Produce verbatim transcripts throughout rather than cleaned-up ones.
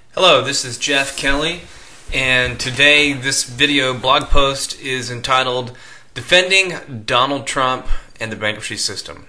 Hello, this is Jeff Kelly, and today this video blog post is entitled Defending Donald Trump and the Bankruptcy System.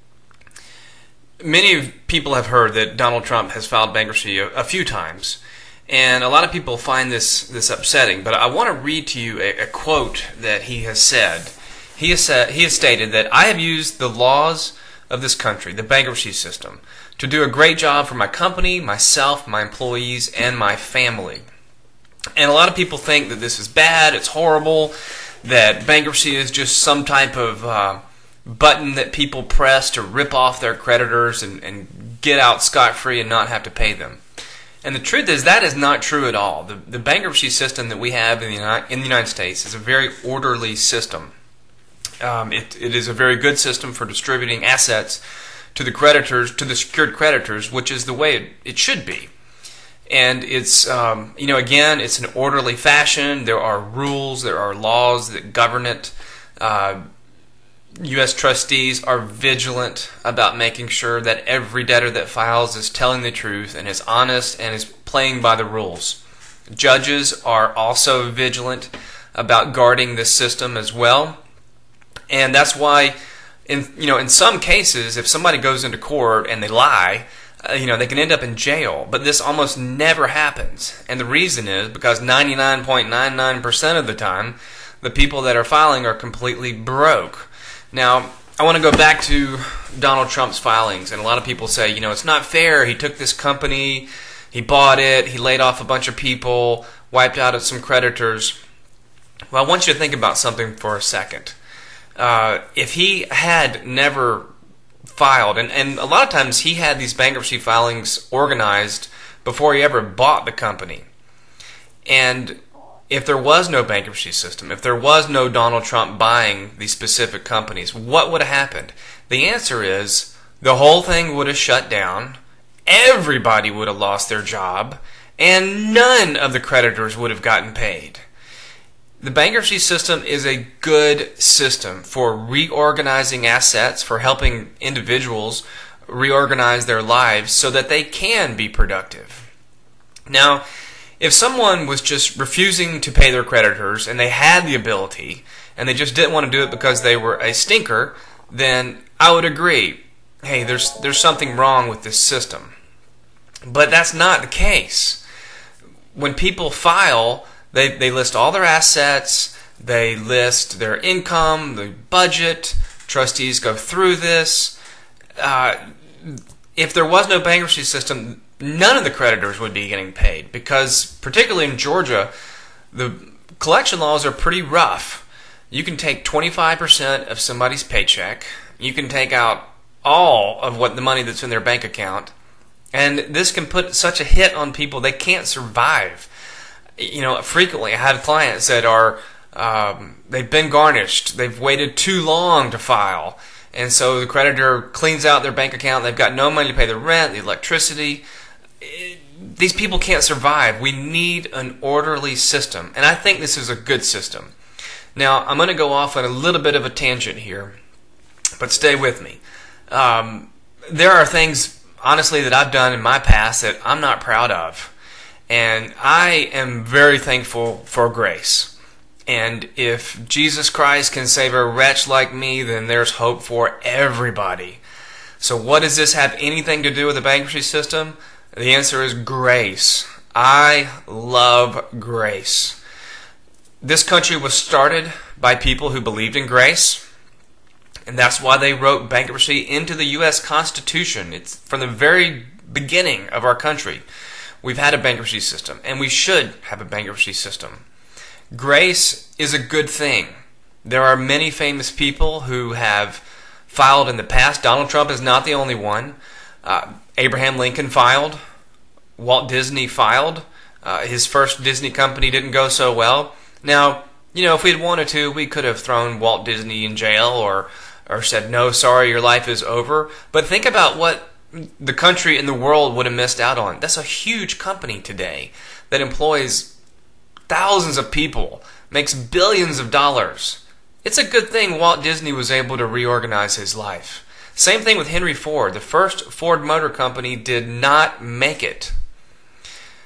Many people have heard that Donald Trump has filed bankruptcy a, a few times, and a lot of people find this, this upsetting, but I want to read to you a, a quote that he has said. He has, said, he has stated that I have used the laws of this country, the bankruptcy system, to do a great job for my company, myself, my employees, and my family. And a lot of people think that this is bad, it's horrible, that bankruptcy is just some type of uh, button that people press to rip off their creditors and, and get out scot-free and not have to pay them. And the truth is that is not true at all. The, the bankruptcy system that we have in the, in the United States is a very orderly system. Um, it, it is a very good system for distributing assets to the creditors, to the secured creditors, which is the way it, it should be. And it's, um, you know, again, it's an orderly fashion. There are rules, there are laws that govern it. Uh, U S trustees are vigilant about making sure that every debtor that files is telling the truth and is honest and is playing by the rules. Judges are also vigilant about guarding this system as well. And that's why, in you know, in some cases, if somebody goes into court and they lie, uh, you know, they can end up in jail. But this almost never happens, and the reason is because ninety-nine point nine nine percent of the time, the people that are filing are completely broke. Now, I want to go back to Donald Trump's filings, and a lot of people say, you know, it's not fair. He took this company, he bought it, he laid off a bunch of people, wiped out some creditors. Well, I want you to think about something for a second. Uh, if he had never filed, and, and a lot of times he had these bankruptcy filings organized before he ever bought the company. And if there was no bankruptcy system, if there was no Donald Trump buying these specific companies, what would have happened? The answer is the whole thing would have shut down, everybody would have lost their job, and none of the creditors would have gotten paid. The bankruptcy system is a good system for reorganizing assets, for helping individuals reorganize their lives so that they can be productive. Now, if someone was just refusing to pay their creditors and they had the ability and they just didn't want to do it because they were a stinker, then I would agree, hey, there's there's something wrong with this system. But that's not the case. When people file, They, they list all their assets, they list their income, the budget, trustees go through this. Uh, if there was no bankruptcy system, none of the creditors would be getting paid because, particularly in Georgia, the collection laws are pretty rough. You can take twenty-five percent of somebody's paycheck, you can take out all of what the money that's in their bank account, and this can put such a hit on people they can't survive. You know, frequently I had clients that are, um, they've been garnished, they've waited too long to file, and so the creditor cleans out their bank account, they've got no money to pay the rent, the electricity. It, these people can't survive. We need an orderly system, and I think this is a good system. Now, I'm going to go off on a little bit of a tangent here, but stay with me. Um, there are things, honestly, that I've done in my past that I'm not proud of. And I am very thankful for grace. And if Jesus Christ can save a wretch like me, then there's hope for everybody. So what does this have anything to do with the bankruptcy system? The answer is grace. I love grace. This country was started by people who believed in grace. And that's why they wrote bankruptcy into the U S Constitution. It's from the very beginning of our country. We've had a bankruptcy system, and we should have a bankruptcy system. Grace is a good thing. There are many famous people who have filed in the past. Donald Trump is not the only one. Uh, Abraham Lincoln filed. Walt Disney filed. Uh, his first Disney company didn't go so well. Now, you know, if we'd wanted to, we could have thrown Walt Disney in jail or, or said, no, sorry, your life is over. But think about what the country and the world would have missed out on. That's a huge company today that employs thousands of people, makes billions of dollars. It's a good thing Walt Disney was able to reorganize his life. Same thing with Henry Ford. The first Ford Motor Company did not make it.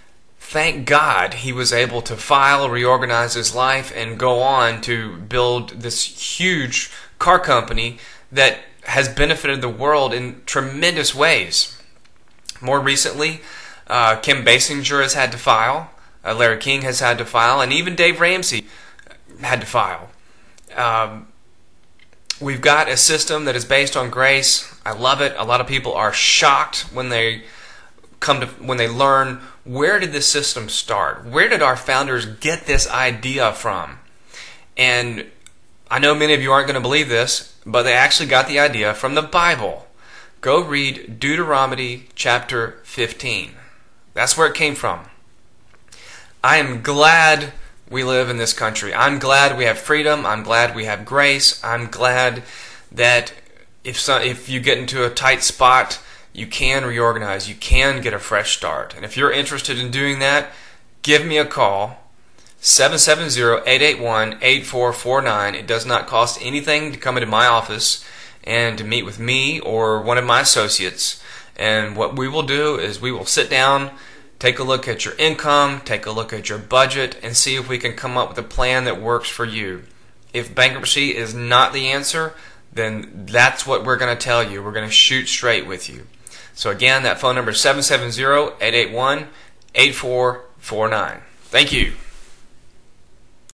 thank God he was able to file, reorganize his life, and go on to build this huge car company that has benefited the world in tremendous ways. More recently, uh, Kim Basinger has had to file, uh, Larry King has had to file, and even Dave Ramsey had to file. Um, we've got a system that is based on grace. I love it. A lot of people are shocked when they come to when they learn, where did this system start? Where did our founders get this idea from? And I know many of you aren't going to believe this, but they actually got the idea from the Bible. Go read Deuteronomy chapter fifteen. That's where it came from. I am glad we live in this country. I'm glad we have freedom. I'm glad we have grace. I'm glad that if so, if you get into a tight spot, you can reorganize. You can get a fresh start. And if you're interested in doing that, give me a call. seven seven zero, eight eight one, eight four four nine. It does not cost anything to come into my office and to meet with me or one of my associates. And what we will do is we will sit down, take a look at your income, take a look at your budget, and see if we can come up with a plan that works for you. If bankruptcy is not the answer, then that's what we're going to tell you. We're going to shoot straight with you. So again, that phone number is seven seven zero, eight eight one, eight four four nine. Thank you.